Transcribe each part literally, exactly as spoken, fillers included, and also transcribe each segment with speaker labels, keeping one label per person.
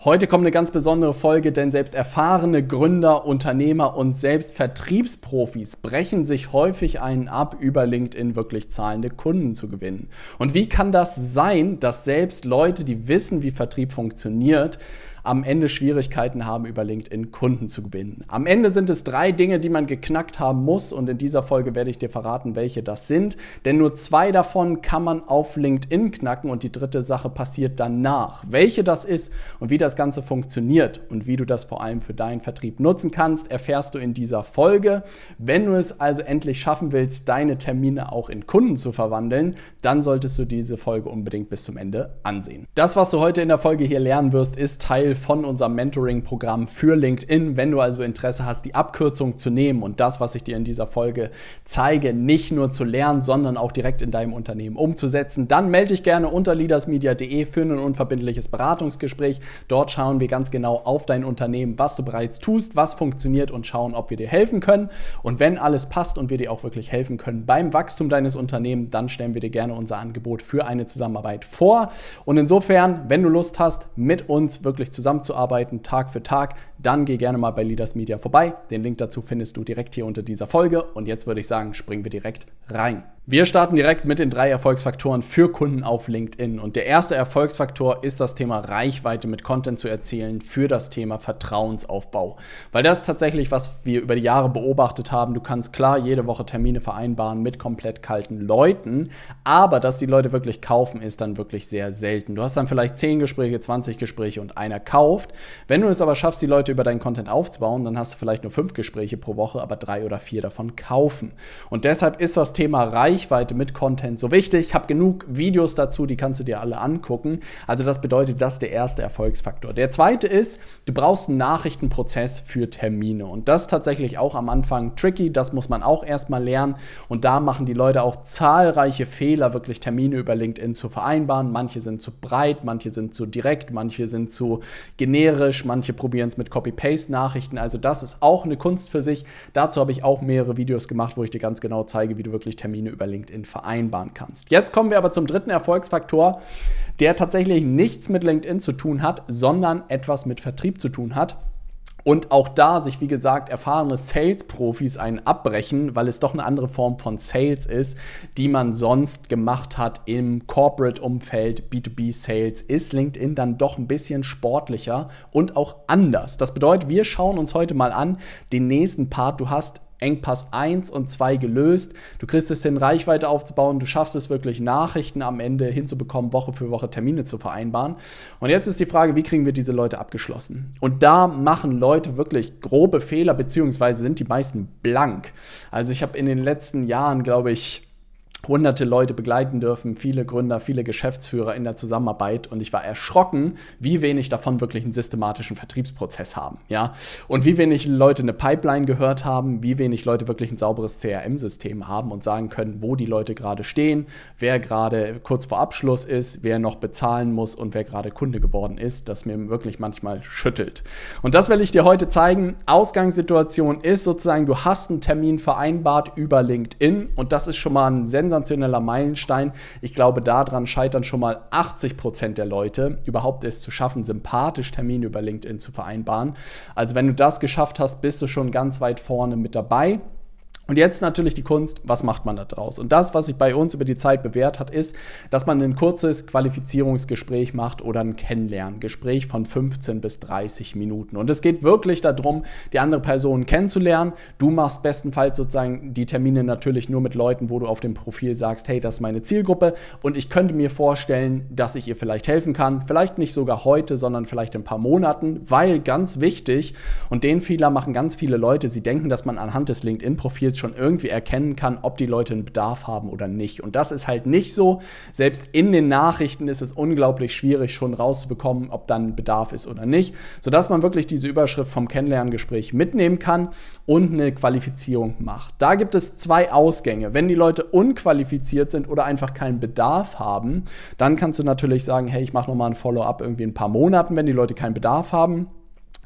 Speaker 1: Heute kommt eine ganz besondere Folge, denn selbst erfahrene Gründer, Unternehmer und selbst Vertriebsprofis brechen sich häufig einen ab, über LinkedIn wirklich zahlende Kunden zu gewinnen. Und wie kann das sein, dass selbst Leute, die wissen, wie Vertrieb funktioniert, am Ende Schwierigkeiten haben, über LinkedIn Kunden zu gewinnen? Am Ende sind es drei Dinge, die man geknackt haben muss, und in dieser Folge werde ich dir verraten, welche das sind. Denn nur zwei davon kann man auf LinkedIn knacken und die dritte Sache passiert danach. Welche das ist und wie das Ganze funktioniert und wie du das vor allem für deinen Vertrieb nutzen kannst, erfährst du in dieser Folge. Wenn du es also endlich schaffen willst, deine Termine auch in Kunden zu verwandeln, dann solltest du diese Folge unbedingt bis zum Ende ansehen. Das, was du heute in der Folge hier lernen wirst, ist Teil von unserem Mentoring-Programm für LinkedIn. Wenn du also Interesse hast, die Abkürzung zu nehmen und das, was ich dir in dieser Folge zeige, nicht nur zu lernen, sondern auch direkt in deinem Unternehmen umzusetzen, dann melde dich gerne unter leadersmedia punkt de für ein unverbindliches Beratungsgespräch. Dort schauen wir ganz genau auf dein Unternehmen, was du bereits tust, was funktioniert, und schauen, ob wir dir helfen können. Und wenn alles passt und wir dir auch wirklich helfen können beim Wachstum deines Unternehmens, dann stellen wir dir gerne unser Angebot für eine Zusammenarbeit vor. Und insofern, wenn du Lust hast, mit uns wirklich zusammenzuarbeiten, zusammenzuarbeiten, Tag für Tag, dann geh gerne mal bei LeadersMedia vorbei. Den Link dazu findest du direkt hier unter dieser Folge. Und jetzt würde ich sagen, springen wir direkt rein. Wir starten direkt mit den drei Erfolgsfaktoren für Kunden auf LinkedIn. Und der erste Erfolgsfaktor ist das Thema Reichweite mit Content zu erzielen für das Thema Vertrauensaufbau. Weil das ist tatsächlich, was wir über die Jahre beobachtet haben. Du kannst klar jede Woche Termine vereinbaren mit komplett kalten Leuten, aber dass die Leute wirklich kaufen, ist dann wirklich sehr selten. Du hast dann vielleicht zehn Gespräche, zwanzig Gespräche und einer kauft. Wenn du es aber schaffst, die Leute über deinen Content aufzubauen, dann hast du vielleicht nur fünf Gespräche pro Woche, aber drei oder vier davon kaufen. Und deshalb ist das Thema Reichweite Reichweite mit Content so wichtig. Ich habe genug Videos dazu, die kannst du dir alle angucken. Also das bedeutet, das ist der erste Erfolgsfaktor. Der zweite ist, du brauchst einen Nachrichtenprozess für Termine. Und das ist tatsächlich auch am Anfang tricky. Das muss man auch erstmal lernen. Und da machen die Leute auch zahlreiche Fehler, wirklich Termine über LinkedIn zu vereinbaren. Manche sind zu breit, manche sind zu direkt, manche sind zu generisch, manche probieren es mit Copy-Paste-Nachrichten. Also das ist auch eine Kunst für sich. Dazu habe ich auch mehrere Videos gemacht, wo ich dir ganz genau zeige, wie du wirklich Termine über LinkedIn vereinbaren kannst. Jetzt kommen wir aber zum dritten Erfolgsfaktor, der tatsächlich nichts mit LinkedIn zu tun hat, sondern etwas mit Vertrieb zu tun hat. Und auch da sich, wie gesagt, erfahrene Sales-Profis einen abbrechen, weil es doch eine andere Form von Sales ist, die man sonst gemacht hat im Corporate-Umfeld. B zwei B-Sales ist LinkedIn dann doch ein bisschen sportlicher und auch anders. Das bedeutet, wir schauen uns heute mal an den nächsten Part. Du hast Engpass eins und zwei gelöst. Du kriegst es hin, Reichweite aufzubauen. Du schaffst es wirklich, Nachrichten am Ende hinzubekommen, Woche für Woche Termine zu vereinbaren. Und jetzt ist die Frage, wie kriegen wir diese Leute abgeschlossen? Und da machen Leute wirklich grobe Fehler, beziehungsweise sind die meisten blank. Also ich habe in den letzten Jahren, glaube ich, hunderte Leute begleiten dürfen, viele Gründer, viele Geschäftsführer in der Zusammenarbeit, und ich war erschrocken, wie wenig davon wirklich einen systematischen Vertriebsprozess haben, ja, und wie wenig Leute eine Pipeline gehört haben, wie wenig Leute wirklich ein sauberes C R M-System haben und sagen können, wo die Leute gerade stehen, wer gerade kurz vor Abschluss ist, wer noch bezahlen muss und wer gerade Kunde geworden ist, das mir wirklich manchmal schüttelt. Und das will ich dir heute zeigen. Ausgangssituation ist sozusagen, du hast einen Termin vereinbart über LinkedIn, und das ist schon mal ein sensationeller sensationeller Meilenstein. Ich glaube, daran scheitern schon mal achtzig Prozent der Leute, überhaupt es zu schaffen, sympathisch Termine über LinkedIn zu vereinbaren. Also wenn du das geschafft hast, bist du schon ganz weit vorne mit dabei. Und jetzt natürlich die Kunst, was macht man da draus? Und das, was sich bei uns über die Zeit bewährt hat, ist, dass man ein kurzes Qualifizierungsgespräch macht oder ein Kennenlerngespräch von fünfzehn bis dreißig Minuten. Und es geht wirklich darum, die andere Person kennenzulernen. Du machst bestenfalls sozusagen die Termine natürlich nur mit Leuten, wo du auf dem Profil sagst, hey, das ist meine Zielgruppe und ich könnte mir vorstellen, dass ich ihr vielleicht helfen kann. Vielleicht nicht sogar heute, sondern vielleicht in ein paar Monaten, weil ganz wichtig, und den Fehler machen ganz viele Leute, sie denken, dass man anhand des LinkedIn-Profils schon irgendwie erkennen kann, ob die Leute einen Bedarf haben oder nicht. Und das ist halt nicht so. Selbst in den Nachrichten ist es unglaublich schwierig, schon rauszubekommen, ob dann Bedarf ist oder nicht, sodass man wirklich diese Überschrift vom Kennenlerngespräch mitnehmen kann und eine Qualifizierung macht. Da gibt es zwei Ausgänge. Wenn die Leute unqualifiziert sind oder einfach keinen Bedarf haben, dann kannst du natürlich sagen, hey, ich mache nochmal ein Follow-up irgendwie in ein paar Monaten, wenn die Leute keinen Bedarf haben.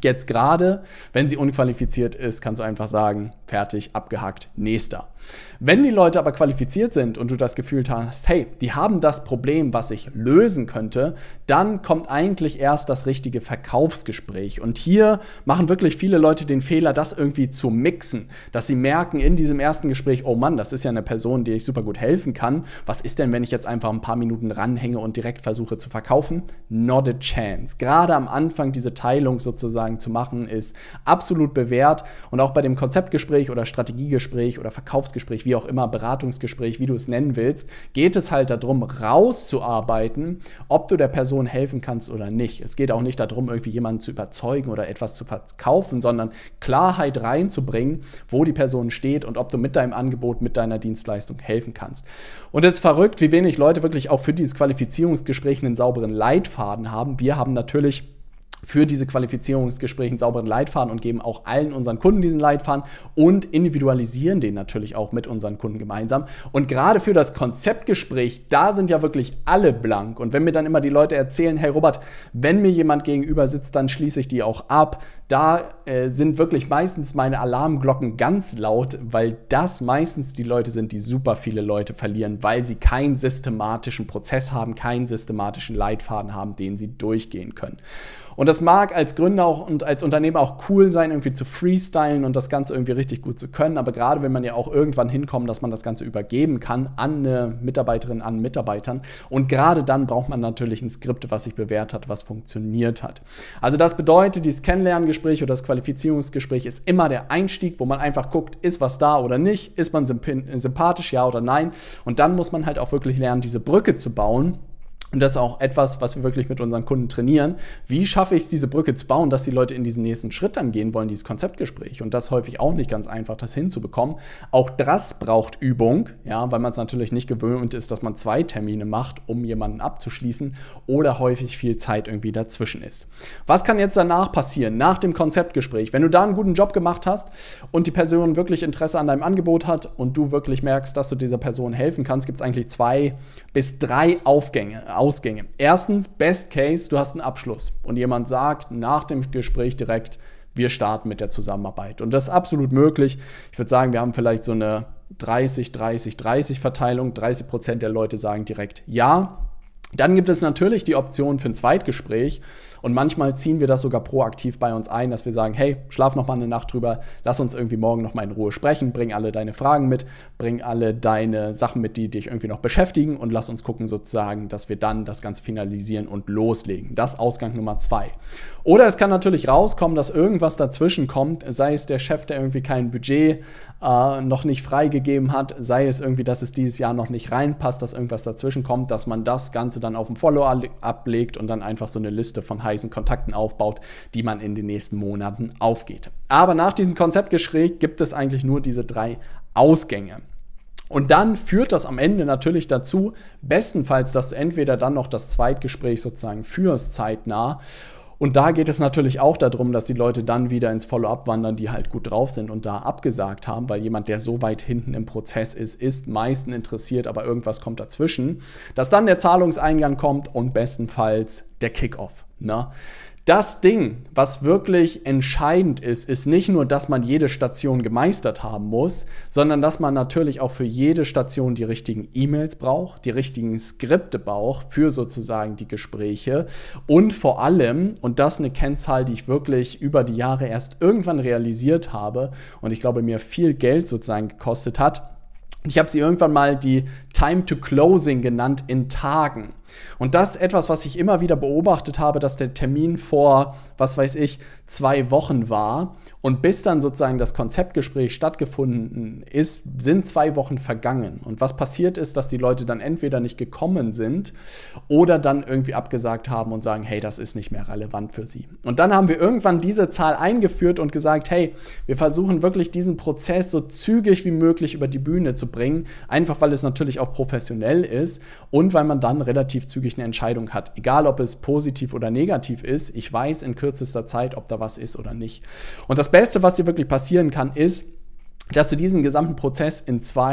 Speaker 1: Jetzt gerade, wenn sie unqualifiziert ist, kannst du einfach sagen, fertig, abgehakt, nächster. Wenn die Leute aber qualifiziert sind und du das Gefühl hast, hey, die haben das Problem, was ich lösen könnte, dann kommt eigentlich erst das richtige Verkaufsgespräch. Und hier machen wirklich viele Leute den Fehler, das irgendwie zu mixen, dass sie merken in diesem ersten Gespräch, oh Mann, das ist ja eine Person, der ich super gut helfen kann. Was ist denn, wenn ich jetzt einfach ein paar Minuten ranhänge und direkt versuche zu verkaufen? Not a chance. Gerade am Anfang diese Teilung sozusagen zu machen, ist absolut bewährt. Und auch bei dem Konzeptgespräch oder Strategiegespräch oder Verkaufsgespräch, wie auch immer, Beratungsgespräch, wie du es nennen willst, geht es halt darum, rauszuarbeiten, ob du der Person helfen kannst oder nicht. Es geht auch nicht darum, irgendwie jemanden zu überzeugen oder etwas zu verkaufen, sondern Klarheit reinzubringen, wo die Person steht und ob du mit deinem Angebot, mit deiner Dienstleistung helfen kannst. Und es ist verrückt, wie wenig Leute wirklich auch für dieses Qualifizierungsgespräch einen sauberen Leitfaden haben. Wir haben natürlich für diese Qualifizierungsgespräche einen sauberen Leitfaden und geben auch allen unseren Kunden diesen Leitfaden und individualisieren den natürlich auch mit unseren Kunden gemeinsam. Und gerade für das Konzeptgespräch, da sind ja wirklich alle blank. Und wenn mir dann immer die Leute erzählen, hey Robert, wenn mir jemand gegenüber sitzt, dann schließe ich die auch ab. Da äh, sind wirklich meistens meine Alarmglocken ganz laut, weil das meistens die Leute sind, die super viele Leute verlieren, weil sie keinen systematischen Prozess haben, keinen systematischen Leitfaden haben, den sie durchgehen können. Und das mag als Gründer auch und als Unternehmer auch cool sein, irgendwie zu freestylen und das Ganze irgendwie richtig gut zu können. Aber gerade wenn man ja auch irgendwann hinkommt, dass man das Ganze übergeben kann an eine Mitarbeiterin, an Mitarbeitern. Und gerade dann braucht man natürlich ein Skript, was sich bewährt hat, was funktioniert hat. Also das bedeutet, dieses Kennenlerngespräch oder das Qualifizierungsgespräch ist immer der Einstieg, wo man einfach guckt, ist was da oder nicht, ist man sympathisch, ja oder nein. Und dann muss man halt auch wirklich lernen, diese Brücke zu bauen. Und das ist auch etwas, was wir wirklich mit unseren Kunden trainieren. Wie schaffe ich es, diese Brücke zu bauen, dass die Leute in diesen nächsten Schritt dann gehen wollen, dieses Konzeptgespräch? Und das ist häufig auch nicht ganz einfach, das hinzubekommen. Auch das braucht Übung, ja, weil man es natürlich nicht gewöhnt ist, dass man zwei Termine macht, um jemanden abzuschließen oder häufig viel Zeit irgendwie dazwischen ist. Was kann jetzt danach passieren, nach dem Konzeptgespräch? Wenn du da einen guten Job gemacht hast und die Person wirklich Interesse an deinem Angebot hat und du wirklich merkst, dass du dieser Person helfen kannst, gibt es eigentlich zwei bis drei Aufgänge. Ausgänge. Erstens, Best Case, du hast einen Abschluss und jemand sagt nach dem Gespräch direkt, wir starten mit der Zusammenarbeit. Und das ist absolut möglich. Ich würde sagen, wir haben vielleicht so eine dreißig, dreißig, dreißig Verteilung. dreißig Prozent der Leute sagen direkt ja. Dann gibt es natürlich die Option für ein Zweitgespräch und manchmal ziehen wir das sogar proaktiv bei uns ein, dass wir sagen, hey, schlaf noch mal eine Nacht drüber, lass uns irgendwie morgen noch mal in Ruhe sprechen, bring alle deine Fragen mit, bring alle deine Sachen mit, die dich irgendwie noch beschäftigen und lass uns gucken sozusagen, dass wir dann das Ganze finalisieren und loslegen. Das ist Ausgang Nummer zwei. Oder es kann natürlich rauskommen, dass irgendwas dazwischen kommt, sei es der Chef, der irgendwie kein Budget äh, noch nicht freigegeben hat, sei es irgendwie, dass es dieses Jahr noch nicht reinpasst, dass irgendwas dazwischen kommt, dass man das Ganze dann auf dem Follow-up legt und dann einfach so eine Liste von heißen Kontakten aufbaut, die man in den nächsten Monaten aufgeht. Aber nach diesem Konzeptgespräch gibt es eigentlich nur diese drei Ausgänge. Und dann führt das am Ende natürlich dazu, bestenfalls, dass du entweder dann noch das Zweitgespräch sozusagen führst, zeitnah. Und da geht es natürlich auch darum, dass die Leute dann wieder ins Follow-up wandern, die halt gut drauf sind und da abgesagt haben, weil jemand, der so weit hinten im Prozess ist, ist meistens interessiert, aber irgendwas kommt dazwischen, dass dann der Zahlungseingang kommt und bestenfalls der Kickoff, ne? Das Ding, was wirklich entscheidend ist, ist nicht nur, dass man jede Station gemeistert haben muss, sondern dass man natürlich auch für jede Station die richtigen E-Mails braucht, die richtigen Skripte braucht für sozusagen die Gespräche und vor allem, und das ist eine Kennzahl, die ich wirklich über die Jahre erst irgendwann realisiert habe und ich glaube, mir viel Geld sozusagen gekostet hat. Ich habe sie irgendwann mal die Time to Closing genannt in Tagen. Und das ist etwas, was ich immer wieder beobachtet habe, dass der Termin vor, was weiß ich, zwei Wochen war. Und bis dann sozusagen das Konzeptgespräch stattgefunden ist, sind zwei Wochen vergangen. Und was passiert ist, dass die Leute dann entweder nicht gekommen sind oder dann irgendwie abgesagt haben und sagen, hey, das ist nicht mehr relevant für sie. Und dann haben wir irgendwann diese Zahl eingeführt und gesagt, hey, wir versuchen wirklich diesen Prozess so zügig wie möglich über die Bühne zu bringen, einfach weil es natürlich auch professionell ist und weil man dann relativ zügig eine Entscheidung hat. Egal, ob es positiv oder negativ ist, ich weiß in kürzester Zeit, ob da was ist oder nicht. Und das Beste, was dir wirklich passieren kann, ist, dass du diesen gesamten Prozess in zwei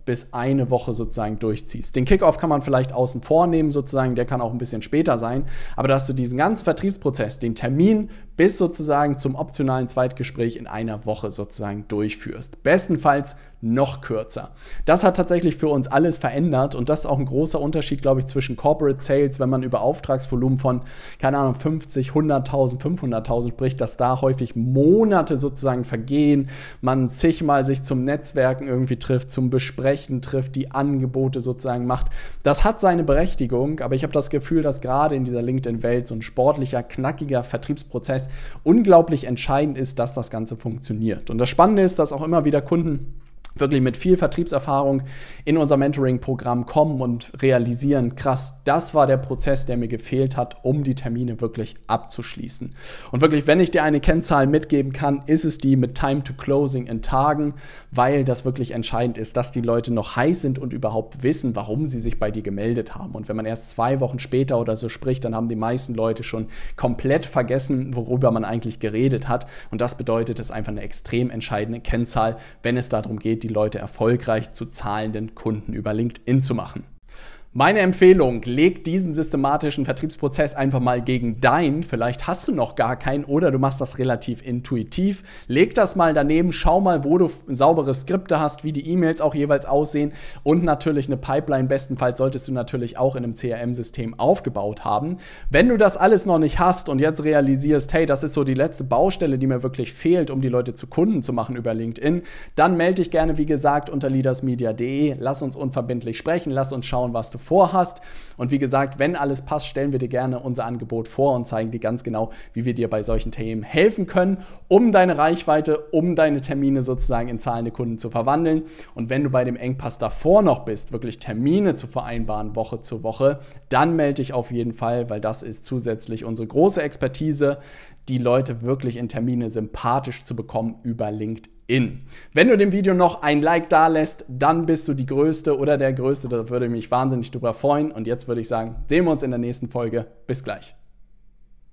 Speaker 1: bis eine Woche sozusagen durchziehst. Den Kickoff kann man vielleicht außen vor nehmen sozusagen, der kann auch ein bisschen später sein, aber dass du diesen ganzen Vertriebsprozess, den Termin bis sozusagen zum optionalen Zweitgespräch in einer Woche sozusagen durchführst. Bestenfalls noch kürzer. Das hat tatsächlich für uns alles verändert und das ist auch ein großer Unterschied, glaube ich, zwischen Corporate Sales, wenn man über Auftragsvolumen von, keine Ahnung, fünfzig, hunderttausend, fünfhunderttausend spricht, dass da häufig Monate sozusagen vergehen, man zigmal sich zum Netzwerken irgendwie trifft, zum Besprechen trifft, die Angebote sozusagen macht. Das hat seine Berechtigung, aber ich habe das Gefühl, dass gerade in dieser LinkedIn-Welt so ein sportlicher, knackiger Vertriebsprozess unglaublich entscheidend ist, dass das Ganze funktioniert. Und das Spannende ist, dass auch immer wieder Kunden wirklich mit viel Vertriebserfahrung in unser Mentoring-Programm kommen und realisieren, krass, das war der Prozess, der mir gefehlt hat, um die Termine wirklich abzuschließen. Und wirklich, wenn ich dir eine Kennzahl mitgeben kann, ist es die mit Time to Closing in Tagen, weil das wirklich entscheidend ist, dass die Leute noch heiß sind und überhaupt wissen, warum sie sich bei dir gemeldet haben. Und wenn man erst zwei Wochen später oder so spricht, dann haben die meisten Leute schon komplett vergessen, worüber man eigentlich geredet hat. Und das bedeutet, es ist einfach eine extrem entscheidende Kennzahl, wenn es darum geht, die Leute erfolgreich zu zahlenden Kunden über LinkedIn zu machen. Meine Empfehlung, leg diesen systematischen Vertriebsprozess einfach mal gegen deinen. Vielleicht hast du noch gar keinen oder du machst das relativ intuitiv. Leg das mal daneben, schau mal, wo du saubere Skripte hast, wie die E-Mails auch jeweils aussehen und natürlich eine Pipeline. Bestenfalls solltest du natürlich auch in einem C R M-System aufgebaut haben. Wenn du das alles noch nicht hast und jetzt realisierst, hey, das ist so die letzte Baustelle, die mir wirklich fehlt, um die Leute zu Kunden zu machen über LinkedIn, dann melde dich gerne, wie gesagt, unter leadersmedia punkt de. Lass uns unverbindlich sprechen, lass uns schauen, was du vorhast. Und wie gesagt, wenn alles passt, stellen wir dir gerne unser Angebot vor und zeigen dir ganz genau, wie wir dir bei solchen Themen helfen können, um deine Reichweite, um deine Termine sozusagen in zahlende Kunden zu verwandeln. Und wenn du bei dem Engpass davor noch bist, wirklich Termine zu vereinbaren, Woche zu Woche, dann melde dich auf jeden Fall, weil das ist zusätzlich unsere große Expertise, die Leute wirklich in Termine sympathisch zu bekommen über LinkedIn. In. Wenn du dem Video noch ein Like da lässt, dann bist du die Größte oder der Größte. Da würde ich mich wahnsinnig drüber freuen. Und jetzt würde ich sagen, sehen wir uns in der nächsten Folge. Bis gleich.